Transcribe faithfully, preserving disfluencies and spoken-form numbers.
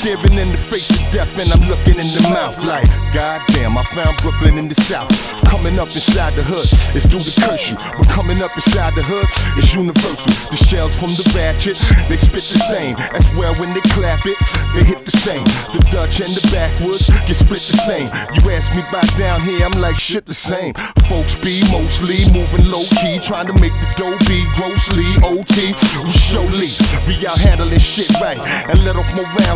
staring in the face of death and I'm looking in the mouth like, goddamn, I found Brooklyn in the South. Coming up inside the hood is due to curse you, but coming up inside the hood is universal. The shells from the ratchet, they spit the same. As well when they clap it, they hit the same. The Dutch and the backwoods get split the same. You ask me back down here, I'm like shit the same. Folks be mostly moving low key, trying to make the dough be grossly O T. We surely be out handling shit right and let off more rounds